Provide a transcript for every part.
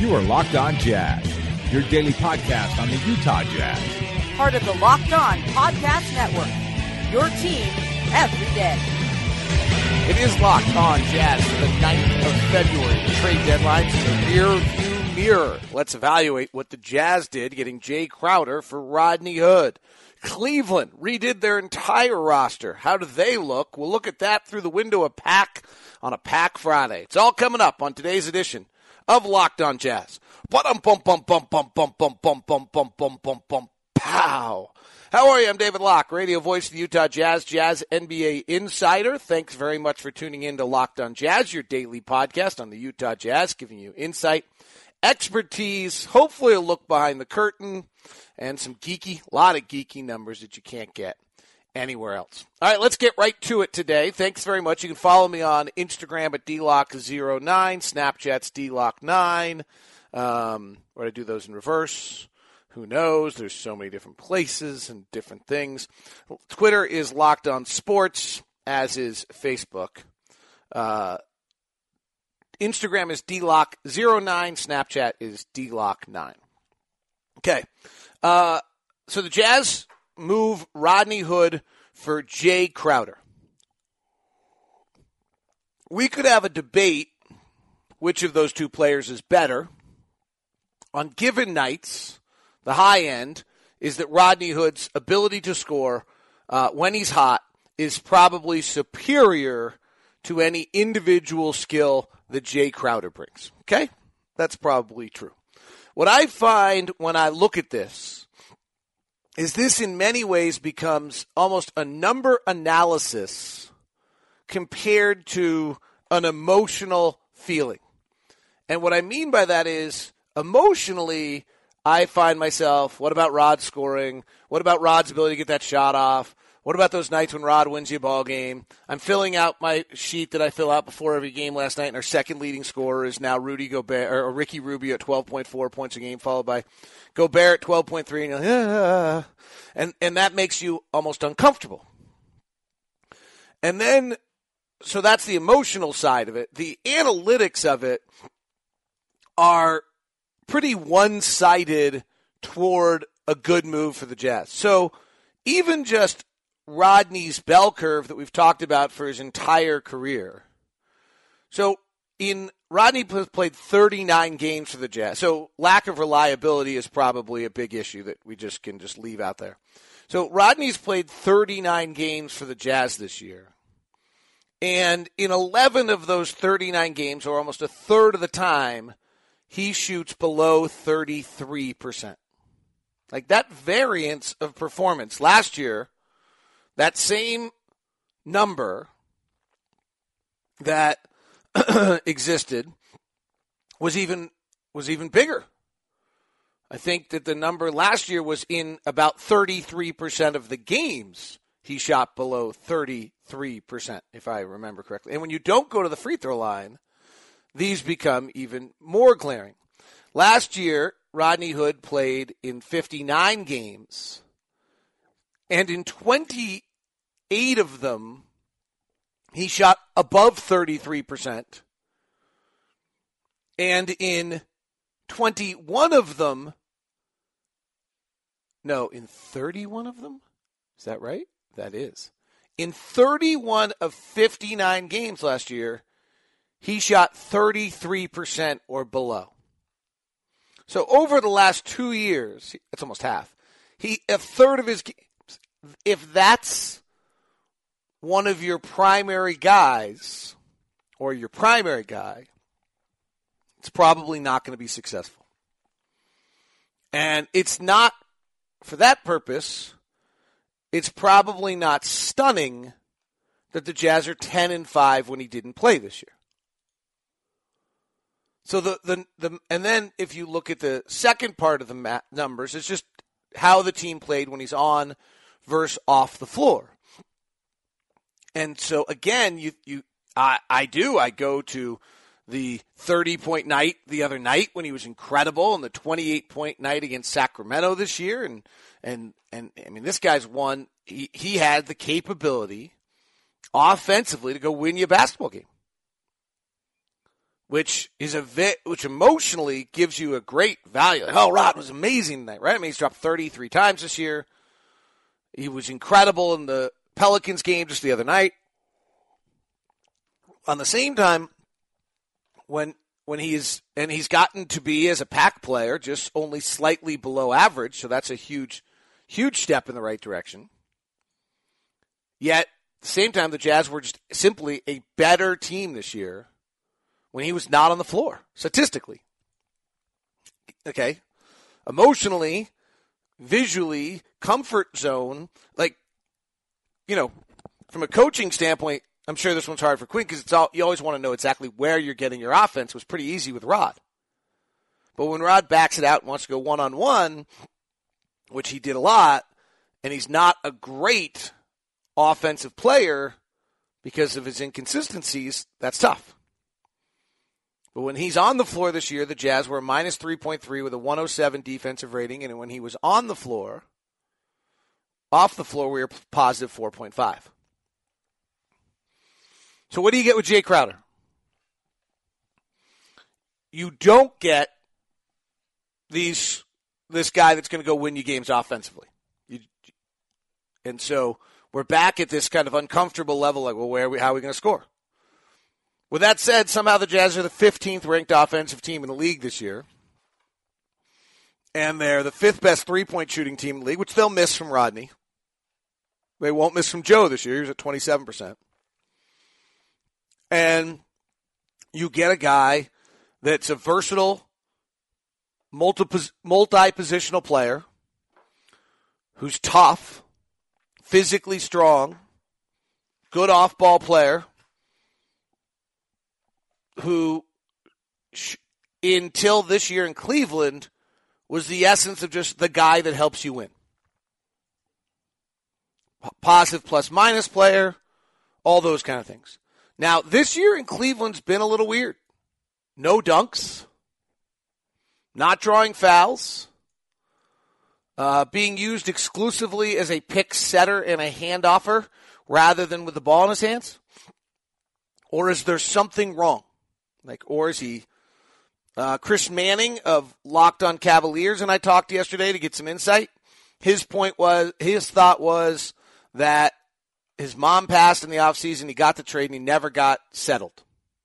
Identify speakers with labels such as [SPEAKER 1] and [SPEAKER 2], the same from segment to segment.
[SPEAKER 1] You are Locked On Jazz, your daily podcast on the Utah Jazz.
[SPEAKER 2] Part of the Locked On Podcast Network, your team every day.
[SPEAKER 3] It is Locked On Jazz for the 9th of February. The trade deadline's in the rear view mirror. Let's evaluate what the Jazz did getting Jay Crowder for Rodney Hood. Cleveland redid their entire roster. How do they look? We'll look at that through the window of Pack on a Pack Friday. It's all coming up on today's edition of Locked On Jazz. Pow. How are you? I'm David Locke, radio voice of the Utah Jazz, Jazz NBA insider. Thanks very much for tuning in to Locked On Jazz, your daily podcast on the Utah Jazz, giving you insight, expertise, hopefully a look behind the curtain, and some a lot of geeky numbers that you can't get anywhere else. All right, let's get right to it today. Thanks very much. You can follow me on Instagram at DLock09, Snapchat's DLock9. Or I do those in reverse. Who knows? There's so many different places and different things. Twitter is Locked On Sports, as is Facebook. Instagram is DLock09. Snapchat is DLock9. Okay. So the Jazz move Rodney Hood for Jay Crowder. We could have a debate which of those two players is better. On given nights, the high end is that Rodney Hood's ability to score when he's hot is probably superior to any individual skill that Jay Crowder brings. Okay? That's probably true. What I find when I look at this is this in many ways becomes almost a number analysis compared to an emotional feeling. And what I mean by that is emotionally, I find myself, what about Rod scoring? What about Rod's ability to get that shot off? What about those nights when Rod wins you a ball game? I'm filling out my sheet that I fill out before every game last night, and our second leading scorer is now Rudy Gobert, or Ricky Rubio at 12.4 points a game, followed by Gobert at 12.3, and you're like, and that makes you almost uncomfortable. And then, so that's the emotional side of it. The analytics of it are pretty one-sided toward a good move for the Jazz. So even just Rodney's bell curve that we've talked about for his entire career. So Rodney played 39 games for the Jazz. So lack of reliability is probably a big issue that we can leave out there. So Rodney's played 39 games for the Jazz this year. And in 11 of those 39 games, or almost a third of the time, he shoots below 33%. Like that variance of performance. Last year, that same number that existed was even bigger. I think that the number last year was in about 33% of the games he shot below 33%, if I remember correctly. And when you don't go to the free throw line, these become even more glaring. Last year, Rodney Hood played in 59 games, and in 28 of them, he shot above 33%. And in 21 of them, in 31 of them? Is that right? That is. In 31 of 59 games last year, he shot 33% or below. So over the last 2 years, that's almost half. A third of his games, if that's one of your primary guys or your primary guy, it's probably not going to be successful. And it's not, for that purpose, it's probably not stunning that the Jazz are 10-5 when he didn't play this year. So and then if you look at the second part of the numbers, it's just how the team played when he's on versus off the floor. And so again, I go to the 30-point night the other night when he was incredible, and the 28-point night against Sacramento this year, and I mean, this guy's won. He had the capability offensively to go win you a basketball game. which emotionally gives you a great value. Like, oh, Rod was amazing tonight, right? I mean, he's dropped 33 times this year. He was incredible in the Pelicans game just the other night. On the same time, when he's gotten to be, as a pack player, just only slightly below average, so that's a huge step in the right direction. Yet, at the same time, the Jazz were just simply a better team this year when he was not on the floor, statistically. Okay? Emotionally, visually, comfort zone, from a coaching standpoint, I'm sure this one's hard for Quinn because you always want to know exactly where you're getting your offense. It was pretty easy with Rod. But when Rod backs it out and wants to go one-on-one, which he did a lot, and he's not a great offensive player because of his inconsistencies, that's tough. But when he's on the floor this year, the Jazz were a minus 3.3 with a 107 defensive rating, and when he was on the floor, off the floor, we were positive 4.5. So what do you get with Jay Crowder? You don't get this guy that's going to go win you games offensively. And so we're back at this kind of uncomfortable level, like, well, how are we going to score? With that said, somehow the Jazz are the 15th ranked offensive team in the league this year. And they're the 5th best three-point shooting team in the league, which they'll miss from Rodney. They won't miss from Joe this year. He's at 27%. And you get a guy that's a versatile, multi-positional player who's tough, physically strong, good off-ball player, who, until this year in Cleveland, was the essence of just the guy that helps you win. Positive plus-minus player, all those kind of things. Now, this year in Cleveland's been a little weird. No dunks, not drawing fouls, being used exclusively as a pick setter and a handoffer rather than with the ball in his hands? Or is there something wrong? Or is he Chris Manning of Locked on Cavaliers, and I talked yesterday to get some insight. His thought was that his mom passed in the offseason, he got the trade, and he never got settled.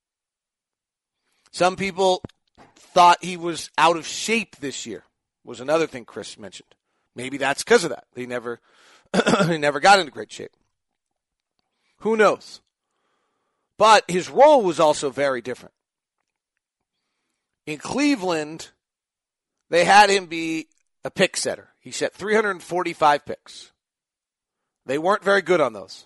[SPEAKER 3] Some people thought he was out of shape this year, was another thing Chris mentioned. Maybe that's because of that. He never got into great shape. Who knows? But his role was also very different. In Cleveland, they had him be a pick setter. He set 345 picks. They weren't very good on those.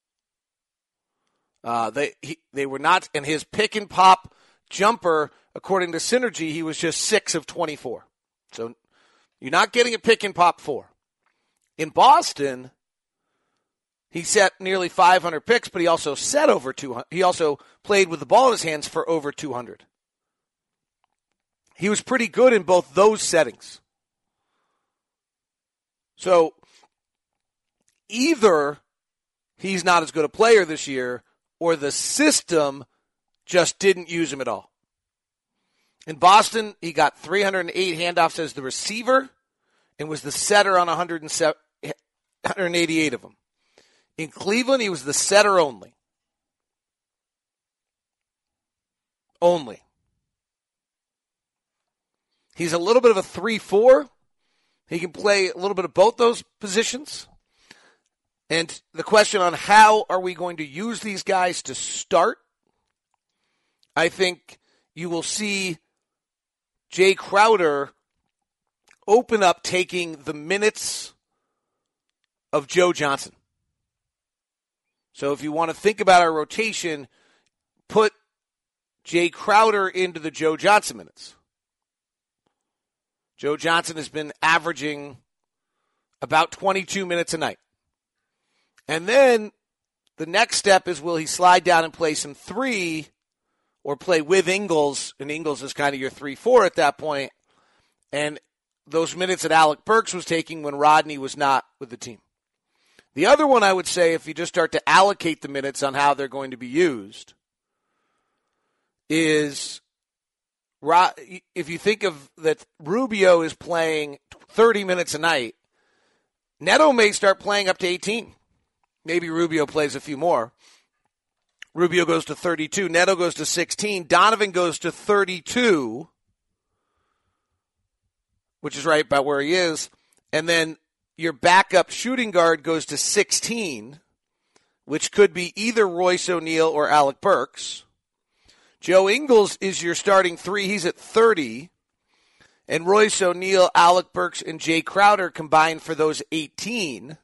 [SPEAKER 3] They were not, and his pick and pop jumper, according to Synergy, he was just 6 of 24. So you're not getting a pick and pop 4. In Boston, he set nearly 500 picks, but he also set over 200. He also played with the ball in his hands for over 200. He was pretty good in both those settings. So either he's not as good a player this year, or the system just didn't use him at all. In Boston, he got 308 handoffs as the receiver and was the setter on 188 of them. In Cleveland, he was the setter only. Only. He's a little bit of a 3-4. He can play a little bit of both those positions. And the question on how are we going to use these guys to start, I think you will see Jay Crowder open up taking the minutes of Joe Johnson. So if you want to think about our rotation, put Jay Crowder into the Joe Johnson minutes. Joe Johnson has been averaging about 22 minutes a night. And then the next step is, will he slide down and play some 3 or play with Ingles? And Ingles is kind of your 3-4 at that point. And those minutes that Alec Burks was taking when Rodney was not with the team. The other one I would say, if you just start to allocate the minutes on how they're going to be used, is if you think of that, Rubio is playing 30 minutes a night. Neto may start playing up to 18. Maybe Rubio plays a few more. Rubio goes to 32. Neto goes to 16. Donovan goes to 32, which is right about where he is. And then your backup shooting guard goes to 16, which could be either Royce O'Neal or Alec Burks. Joe Ingles is your starting three. He's at 30. And Royce O'Neal, Alec Burks, and Jay Crowder combined for those 18.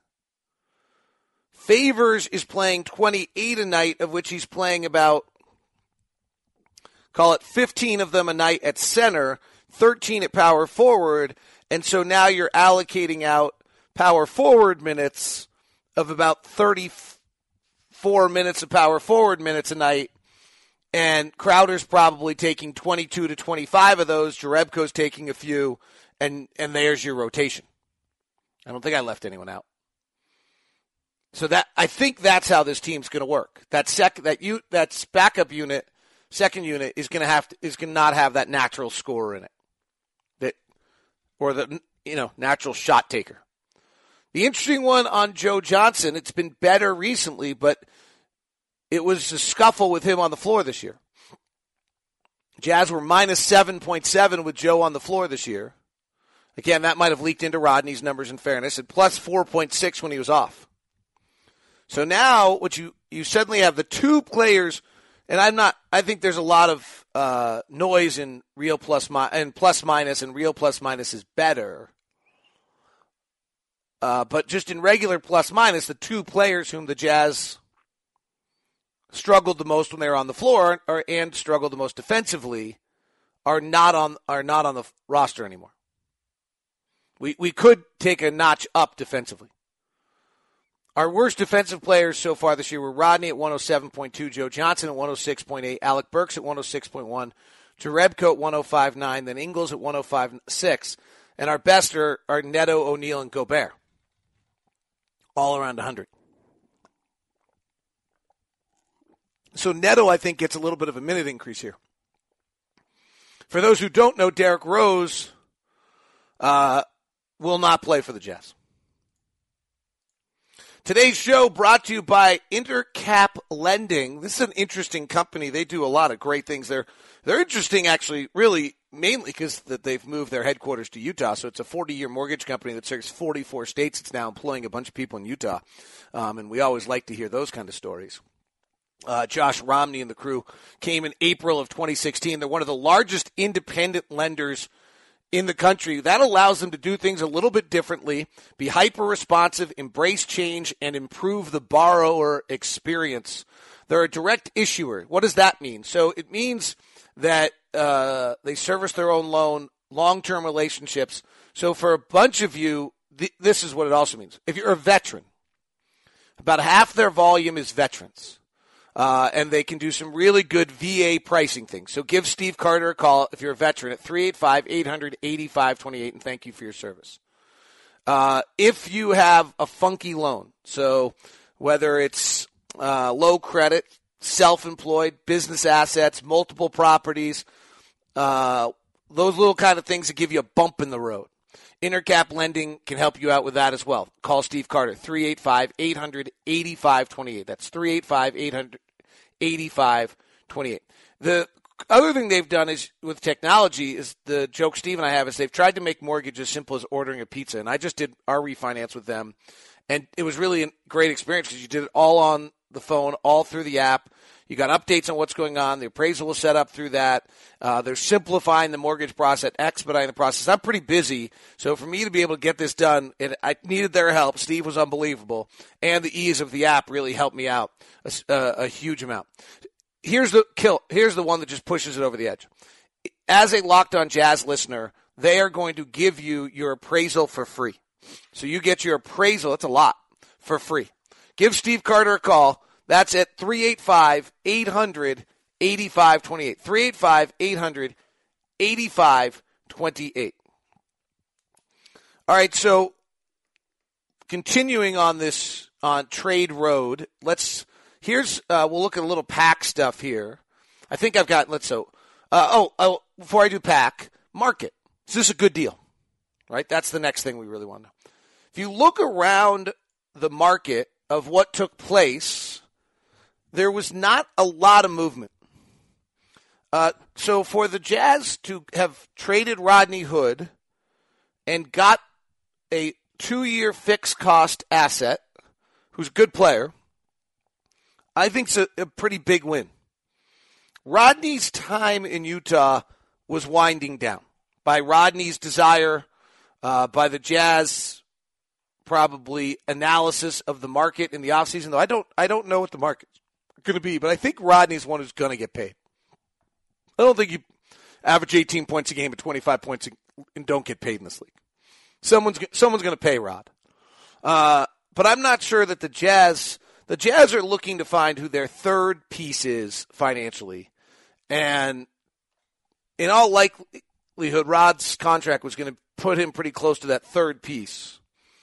[SPEAKER 3] Favors is playing 28 a night, of which he's playing about, call it 15 of them a night at center, 13 at power forward. And so now you're allocating out power forward minutes of about 34 minutes of power forward minutes a night. And Crowder's probably taking 22 to 25 of those. Jerebko's taking a few, and there's your rotation. I don't think I left anyone out. So I think that's how this team's going to work. That backup unit, second unit, is going to not have that natural scorer in it, or the natural shot taker. The interesting one on Joe Johnson, it's been better recently, but it was a scuffle with him on the floor this year. Jazz were minus 7.7 with Joe on the floor this year. Again, that might have leaked into Rodney's numbers in fairness, and plus 4.6 when he was off. So now what you suddenly have the two players, and I think there's a lot of noise in real plus minus, and real plus minus is better. But just in regular plus minus, the two players whom the Jazz struggled the most when they were on the floor and struggled the most defensively are not on the roster anymore. We could take a notch up defensively. Our worst defensive players so far this year were Rodney at 107.2, Joe Johnson at 106.8, Alec Burks at 106.1, Jerebko at 105.9, then Ingles at 105.6, and our best are Neto, O'Neal, and Gobert, all around 100. So Neto, I think, gets a little bit of a minute increase here. For those who don't know, Derrick Rose will not play for the Jazz. Today's show brought to you by Intercap Lending. This is an interesting company. They do a lot of great things. They're interesting, actually, really, mainly because they've moved their headquarters to Utah. So it's a 40-year mortgage company that serves 44 states. It's now employing a bunch of people in Utah. And we always like to hear those kind of stories. Josh Romney and the crew came in April of 2016. They're one of the largest independent lenders in the country. That allows them to do things a little bit differently, be hyper-responsive, embrace change, and improve the borrower experience. They're a direct issuer. What does that mean? So it means that they service their own loan, long-term relationships. So for a bunch of you, this is what it also means. If you're a veteran, about half their volume is veterans. And they can do some really good VA pricing things. So give Steve Carter a call if you're a veteran at 385-800-8528, and thank you for your service. If you have a funky loan, so whether it's low credit, self-employed, business assets, multiple properties, those little kind of things that give you a bump in the road, Intercap Lending can help you out with that as well. Call Steve Carter, 385-800-8528. That's 385-800-8528. The other thing they've done is with technology is the joke Steve and I have is they've tried to make mortgage as simple as ordering a pizza. And I just did our refinance with them, and it was really a great experience because you did it all on the phone, all through the app. You got updates on what's going on. The appraisal was set up through that. They're simplifying the mortgage process, expediting the process. I'm pretty busy, so for me to be able to get this done, I needed their help. Steve was unbelievable, and the ease of the app really helped me out a huge amount. Here's the one that just pushes it over the edge. As a Locked On Jazz listener, they are going to give you your appraisal for free. So you get your appraisal, it's a lot, for free. Give Steve Carter a call. That's at 385-800-8528. 385-800-8528. All right, so continuing on this on Trade Road, we'll look at a little pack stuff here. I think I've got, Before I do pack, market. Is this a good deal? Right? That's the next thing we really want to know. If you look around the market of what took place, there was not a lot of movement. So for the Jazz to have traded Rodney Hood and got a 2-year fixed cost asset, who's a good player, I think it's a pretty big win. Rodney's time in Utah was winding down by Rodney's desire, by the Jazz probably analysis of the market in the offseason, though I don't know what the market's going to be, but I think Rodney's one who's going to get paid. I don't think you average 18 points a game at 25 points and don't get paid in this league. Someone's going to pay Rod. But I'm not sure that the Jazz are looking to find who their third piece is financially. And in all likelihood, Rod's contract was going to put him pretty close to that third piece.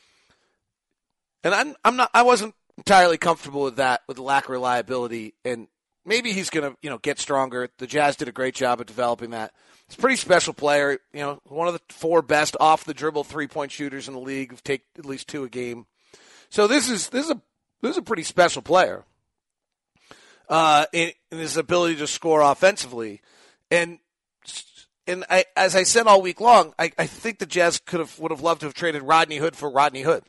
[SPEAKER 3] And I wasn't entirely comfortable with that, with the lack of reliability. And maybe he's going to, get stronger. The Jazz did a great job of developing that. He's a pretty special player, one of the 4 best off the dribble 3-point shooters in the league, who take at least 2 a game. So this is a pretty special player. In his ability to score offensively. And as I said all week long, I think the Jazz would have loved to have traded Rodney Hood for Rodney Hood.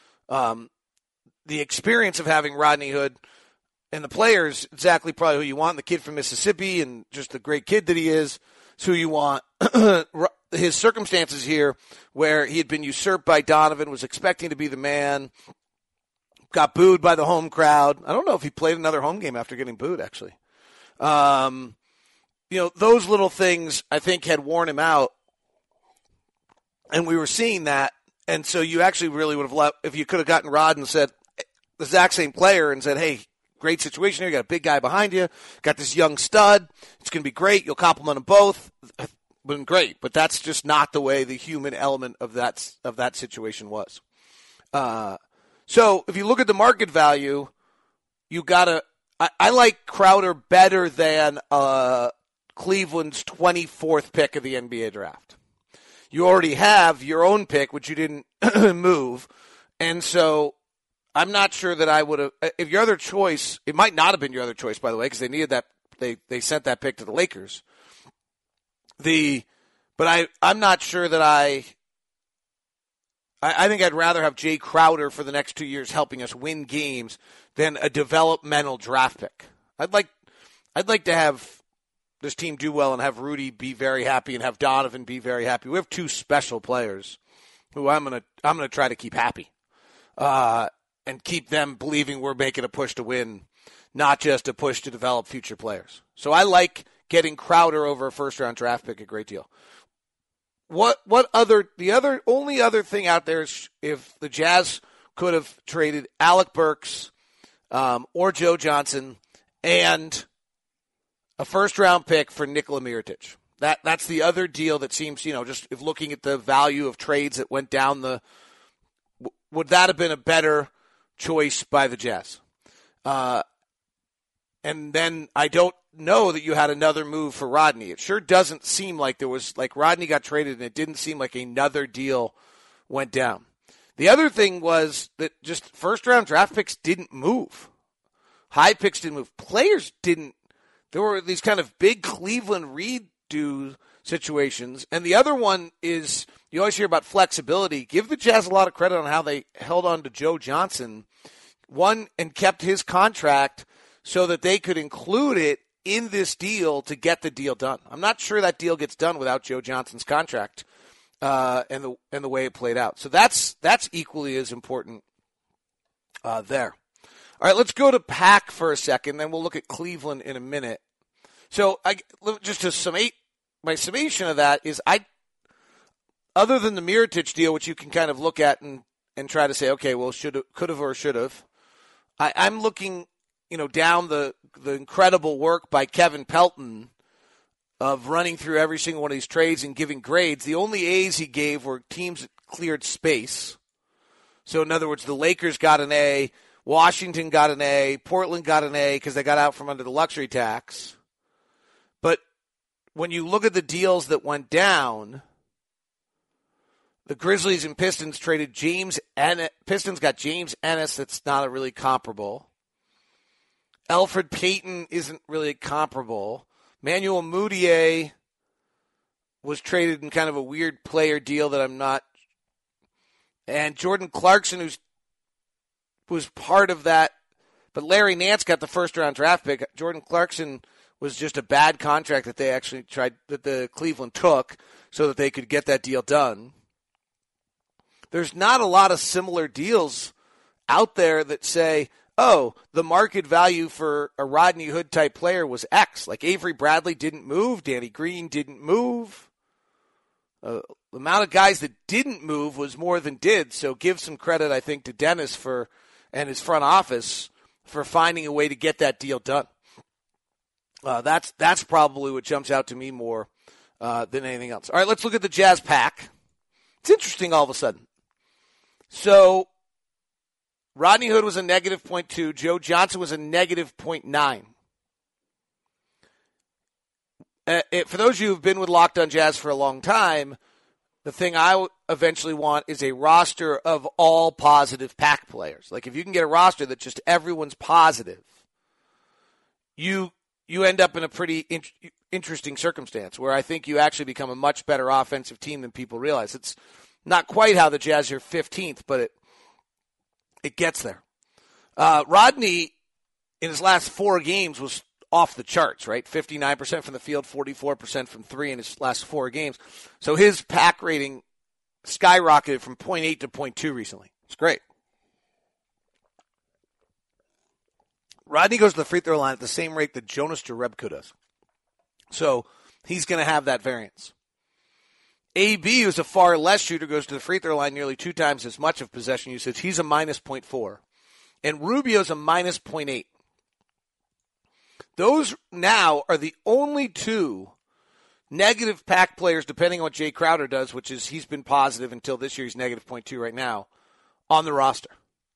[SPEAKER 3] The experience of having Rodney Hood and the players, exactly probably who you want, the kid from Mississippi and just the great kid that he is who you want. His circumstances here, where he had been usurped by Donovan, was expecting to be the man, got booed by the home crowd. I don't know if he played another home game after getting booed, actually. Those little things, I think, had worn him out, and we were seeing that. And so you actually really would have loved if you could have gotten Rod and said the exact same player and said, hey, great situation here. You got a big guy behind you. Got this young stud. It's going to be great. You'll compliment them both. Been great, but that's just not the way the human element of that situation was. So if you look at the market value, you gotta. I like Crowder better than Cleveland's 24th pick of the NBA draft. You already have your own pick, which you didn't move, and so I'm not sure that I would have. If your other choice, it might not have been your other choice, by the way, because they needed that. They sent that pick to the Lakers. But I'm not sure that I think I'd rather have Jay Crowder for the next 2 years helping us win games than a developmental draft pick. I'd like to have this team do well and have Rudy be very happy and have Donovan be very happy. We have 2 special players who I'm gonna try to keep happy and keep them believing we're making a push to win, not just a push to develop future players. So I like getting Crowder over a first-round draft pick a great deal. The only other thing out there is if the Jazz could have traded Alec Burks or Joe Johnson and a first-round pick for Nikola Mirotic. That's the other deal that seems, just if looking at the value of trades that went down would that have been a better choice by the Jazz? And then I don't know that you had another move for Rodney. It sure doesn't seem like there was, like Rodney got traded and it didn't seem like another deal went down. The other thing was that just first-round draft picks didn't move. High picks didn't move. Players didn't. There were these kind of big Cleveland redo situations. And the other one is, you always hear about flexibility. Give the Jazz a lot of credit on how they held on to Joe Johnson, and kept his contract so that they could include it in this deal to get the deal done. I'm not sure that deal gets done without Joe Johnson's contract and the way it played out. So that's equally as important there. All right, let's go to Pack for a second, then we'll look at Cleveland in a minute. So just to my summation of that is other than the Mirotic deal, which you can kind of look at and try to say, okay, well, could have or should have, I'm looking down the incredible work by Kevin Pelton of running through every single one of these trades and giving grades. The only A's he gave were teams that cleared space. So in other words, the Lakers got an A, Washington got an A, Portland got an A because they got out from under the luxury tax. But when you look at the deals that went down, the Grizzlies and Pistons traded Pistons got James Ennis. That's not a really comparable. Elfrid Payton isn't really comparable. Manuel Mudiay was traded in kind of a weird player deal that I'm not. And Jordan Clarkson, was part of that, but Larry Nance got the first-round draft pick. Jordan Clarkson was just a bad contract that they actually that the Cleveland took so that they could get that deal done. There's not a lot of similar deals out there that say, oh, the market value for a Rodney Hood-type player was X. Like Avery Bradley didn't move. Danny Green didn't move. The amount of guys that didn't move was more than did. So give some credit, I think, to Dennis and his front office for finding a way to get that deal done. That's probably what jumps out to me more than anything else. All right, let's look at the Jazz pack. It's interesting all of a sudden. So Rodney Hood was a negative 0.2. Joe Johnson was a negative 0.9. For those of you who've been with Locked On Jazz for a long time, the thing I eventually want is a roster of all positive pack players. Like if you can get a roster that just everyone's positive, you end up in a pretty interesting circumstance where I think you actually become a much better offensive team than people realize. It's not quite how the Jazz are 15th, but it gets there. Rodney, in his last 4 games, was off the charts, right? 59% from the field, 44% from 3 in his last 4 games. So his pack rating skyrocketed from 0.8 to 0.2 recently. It's great. Rodney goes to the free throw line at the same rate that Jonas Jerebko does. So he's going to have that variance. AB, who's a far less shooter, goes to the free throw line nearly 2 times as much of possession usage. He's a minus 0.4. And Rubio's a minus 0.8. Those now are the only 2 negative pack players, depending on what Jay Crowder does, which is he's been positive until this year. He's negative 0.2 right now, on the roster.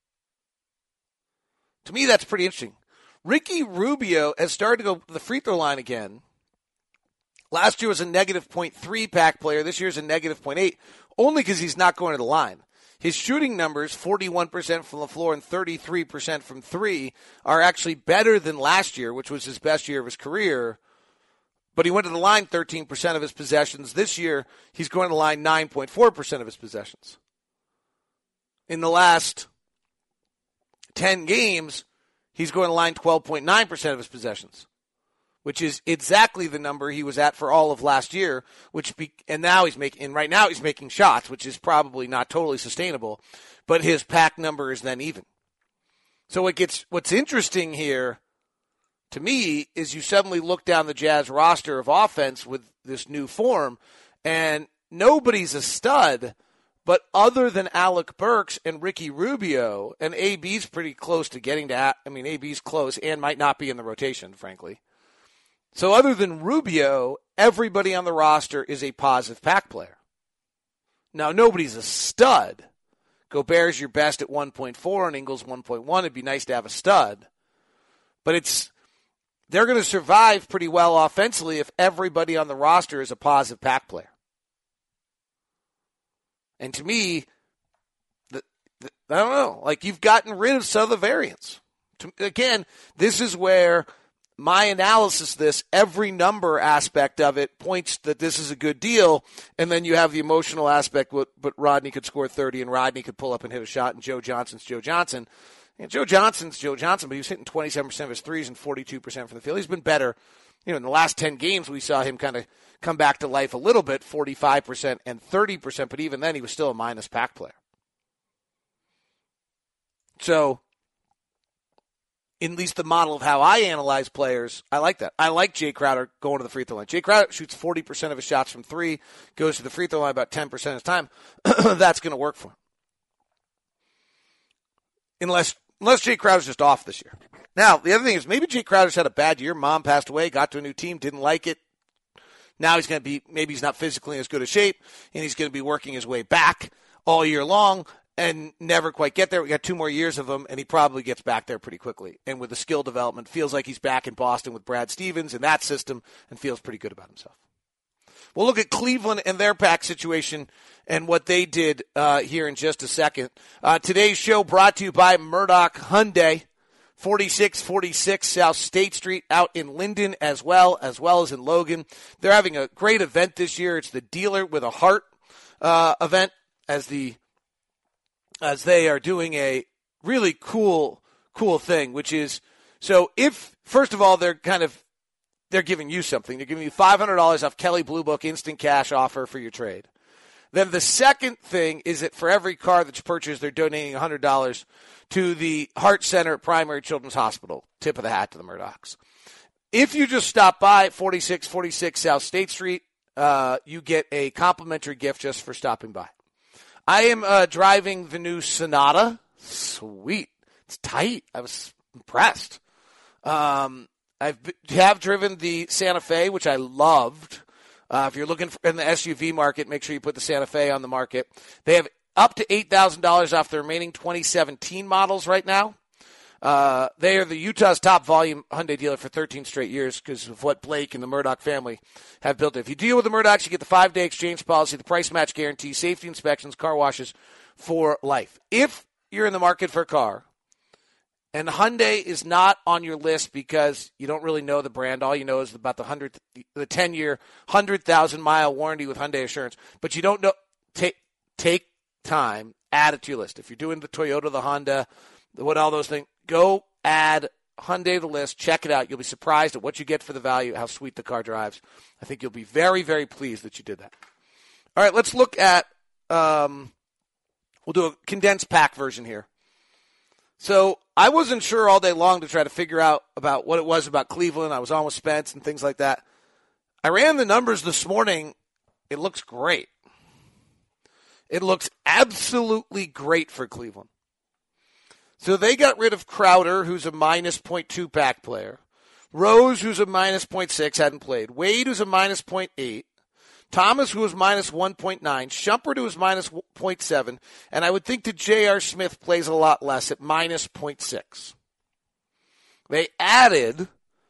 [SPEAKER 3] To me, that's pretty interesting. Ricky Rubio has started to go to the free throw line again. Last year was a negative 0.3 pack player. This year is a negative 0.8, only because he's not going to the line. His shooting numbers, 41% from the floor and 33% from 3, are actually better than last year, which was his best year of his career. But he went to the line 13% of his possessions. This year, he's going to the line 9.4% of his possessions. In the last 10 games, he's going to the line 12.9% of his possessions, which is exactly the number he was at for all of last year. Right now he's making shots, which is probably not totally sustainable, but his pack number is then even. So what's interesting here to me is you suddenly look down the Jazz roster of offense with this new form, and nobody's a stud, but other than Alec Burks and Ricky Rubio, and AB's pretty close to getting to, AB's close and might not be in the rotation, frankly. So other than Rubio, everybody on the roster is a positive pack player. Now, nobody's a stud. Gobert's your best at 1.4 and Ingles 1.1. It'd be nice to have a stud. But they're going to survive pretty well offensively if everybody on the roster is a positive pack player. And to me, I don't know, like you've gotten rid of some of the variance. Again, this is where my analysis of this, every number aspect of it points that this is a good deal, and then you have the emotional aspect, but Rodney could score 30, and Rodney could pull up and hit a shot, and Joe Johnson's Joe Johnson. And Joe Johnson's Joe Johnson, but he was hitting 27% of his threes and 42% from the field. He's been better. In the last 10 games, we saw him kind of come back to life a little bit, 45% and 30%, but even then he was still a minus pack player. So, at least the model of how I analyze players, I like that. I like Jay Crowder going to the free throw line. Jay Crowder shoots 40% of his shots from 3, goes to the free throw line about 10% of his time. That's going to work for him. Unless Jay Crowder's just off this year. Now, the other thing is maybe Jay Crowder's had a bad year. Mom passed away, got to a new team, didn't like it. Now he's going to be, maybe he's not physically in as good a shape, and he's going to be working his way back all year long and never quite get there. We got 2 more years of him, and he probably gets back there pretty quickly. And with the skill development, feels like he's back in Boston with Brad Stevens in that system and feels pretty good about himself. We'll look at Cleveland and their pack situation and what they did here in just a second. Today's show brought to you by Murdoch Hyundai, 4646 South State Street out in Linden as well as in Logan. They're having a great event this year. It's the Dealer with a Heart event as they are doing a really cool thing, which is, so if, first of all, they're giving you something. They're giving you $500 off Kelley Blue Book instant cash offer for your trade. Then the second thing is that for every car that you purchase, they're donating $100 to the Heart Center at Primary Children's Hospital. Tip of the hat to the Murdochs. If you just stop by 4646 South State Street, you get a complimentary gift just for stopping by. I am driving the new Sonata. Sweet. It's tight. I was impressed. I have driven the Santa Fe, which I loved. If you're looking in the SUV market, make sure you put the Santa Fe on the market. They have up to $8,000 off the remaining 2017 models right now. They are the Utah's top volume Hyundai dealer for 13 straight years because of what Blake and the Murdoch family have built. If you deal with the Murdochs, you get the 5-day exchange policy, the price match guarantee, safety inspections, car washes for life. If you're in the market for a car, and Hyundai is not on your list because you don't really know the brand. All you know is about the 10-year, 100,000-mile warranty with Hyundai Assurance. But you don't know. Take time, add it to your list. If you're doing the Toyota, the Honda, all those things, go add Hyundai to the list. Check it out. You'll be surprised at what you get for the value, how sweet the car drives. I think you'll be very, very pleased that you did that. All right, let's look at we'll do a condensed pack version here. So I wasn't sure all day long to try to figure out about what it was about Cleveland. I was on with Spence and things like that. I ran the numbers this morning. It looks great. It looks absolutely great for Cleveland. So they got rid of Crowder, who's a minus -0.2 pack player. Rose, who's a minus -0.6, hadn't played. Wade, who's a minus -0.8. Thomas, who was minus 1.9, Shumpert, who was minus 0.7, and I would think that J.R. Smith plays a lot less at minus 0.6. They added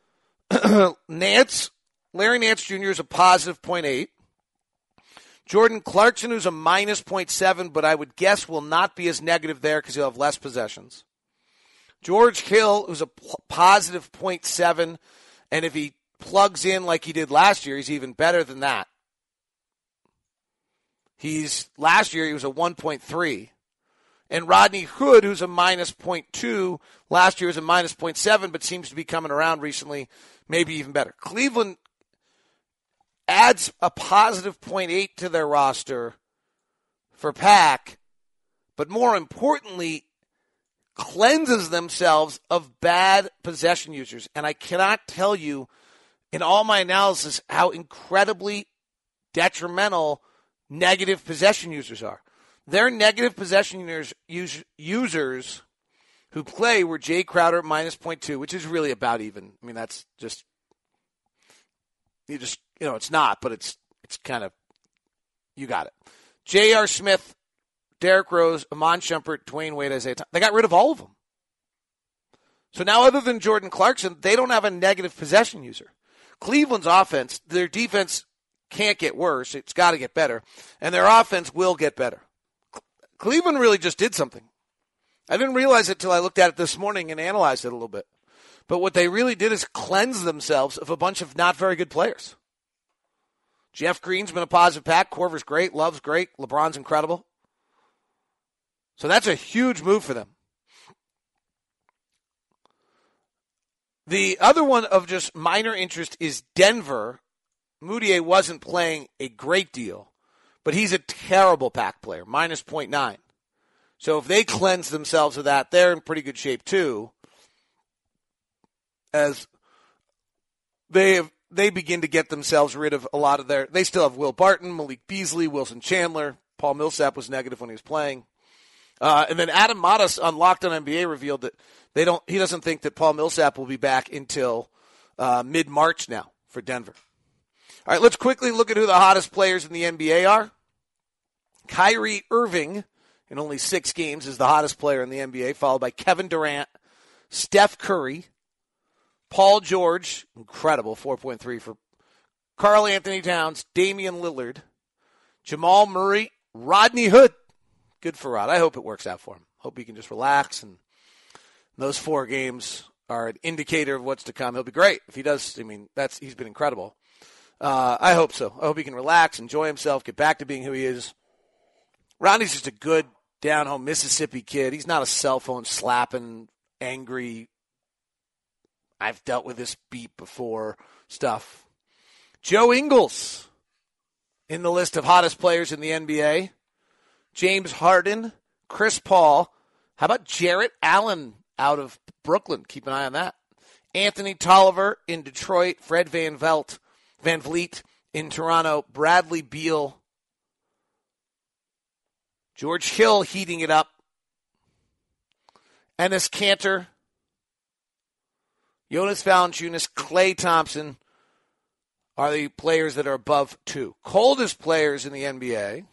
[SPEAKER 3] Larry Nance Jr. is a positive 0.8. Jordan Clarkson, who's a minus 0.7, but I would guess will not be as negative there because he'll have less possessions. George Hill, who's a positive 0.7, and if he plugs in like he did last year, he's even better than that. Last year he was a 1.3. And Rodney Hood, who's a minus 0.2, last year was a minus 0.7, but seems to be coming around recently, maybe even better. Cleveland adds a positive 0.8 to their roster for pack, but more importantly, cleanses themselves of bad possession users. And I cannot tell you in all my analysis how incredibly detrimental negative possession users are. Their negative possession users who play were Jay Crowder at minus 0.2, which is really about even. I mean, that's just, it's not, but it's kind of, you got it. J.R. Smith, Derrick Rose, Amon Shumpert, Dwayne Wade, Isaiah Thomas. They got rid of all of them. So now other than Jordan Clarkson, they don't have a negative possession user. Cleveland's offense, their defense can't get worse. It's got to get better. And their offense will get better. Cleveland really just did something. I didn't realize it until I looked at it this morning and analyzed it a little bit. But what they really did is cleanse themselves of a bunch of not very good players. Jeff Green's been a positive pack. Korver's great. Love's great. LeBron's incredible. So that's a huge move for them. The other one of just minor interest is Denver. Moutier wasn't playing a great deal, but he's a terrible pack player, minus 0.9. So if they cleanse themselves of that, they're in pretty good shape too, as they begin to get themselves rid of a lot of their – they still have Will Barton, Malik Beasley, Wilson Chandler. Paul Millsap was negative when he was playing. And then Adam Modest on Locked On NBA revealed that he doesn't think that Paul Millsap will be back until mid-March now for Denver. All right, let's quickly look at who the hottest players in the NBA are. Kyrie Irving, in only 6 games, is the hottest player in the NBA, followed by Kevin Durant, Steph Curry, Paul George, incredible, 4.3 for Karl Anthony Towns, Damian Lillard, Jamal Murray, Rodney Hood. Good for Rod. I hope it works out for him. Hope he can just relax, and those 4 games are an indicator of what's to come. He'll be great if he does. I mean, he's been incredible. I hope so. I hope he can relax, enjoy himself, get back to being who he is. Rodney's just a good, down-home Mississippi kid. He's not a cell phone slapping, angry, I've dealt with this beat before stuff. Joe Ingles in the list of hottest players in the NBA. James Harden, Chris Paul. How about Jarrett Allen out of Brooklyn? Keep an eye on that. Anthony Tolliver in Detroit. Fred VanVleet in Toronto. Bradley Beal. George Hill heating it up. Enes Kanter. Jonas Valanciunas. Klay Thompson are the players that are above 2. Coldest players in the NBA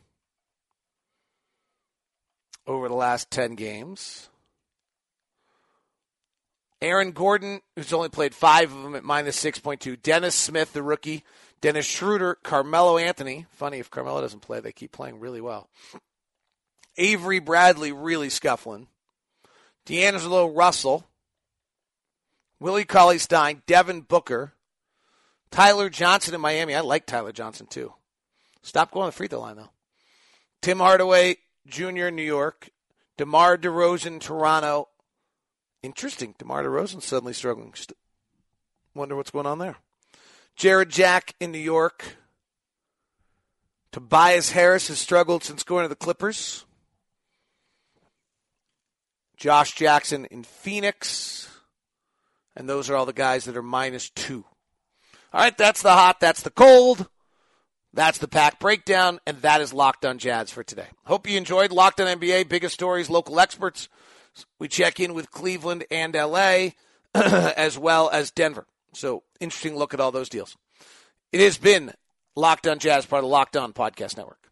[SPEAKER 3] over the last 10 games. Aaron Gordon, who's only played 5 of them at minus 6.2. Dennis Smith, the rookie. Dennis Schroeder. Carmelo Anthony. Funny, if Carmelo doesn't play, they keep playing really well. Avery Bradley really scuffling. D'Angelo Russell. Willie Cauley-Stein. Devin Booker. Tyler Johnson in Miami. I like Tyler Johnson, too. Stop going to the free throw line, though. Tim Hardaway Jr. in New York. DeMar DeRozan, Toronto. Interesting. DeMar DeRozan suddenly struggling. Wonder what's going on there. Jared Jack in New York. Tobias Harris has struggled since going to the Clippers. Josh Jackson in Phoenix. And those are all the guys that are minus 2. All right, that's the hot, that's the cold, that's the pack breakdown, and that is Locked on Jazz for today. Hope you enjoyed Locked on NBA, biggest stories, local experts. We check in with Cleveland and L.A. as well as Denver. So interesting look at all those deals. It has been Locked on Jazz, part of the Locked on Podcast Network.